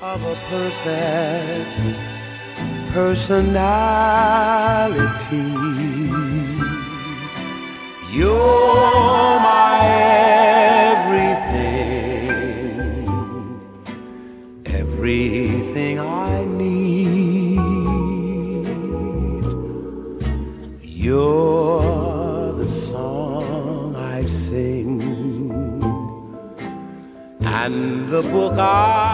of a perfect personality. You're my everything, everything I need. You're the song I sing and the book I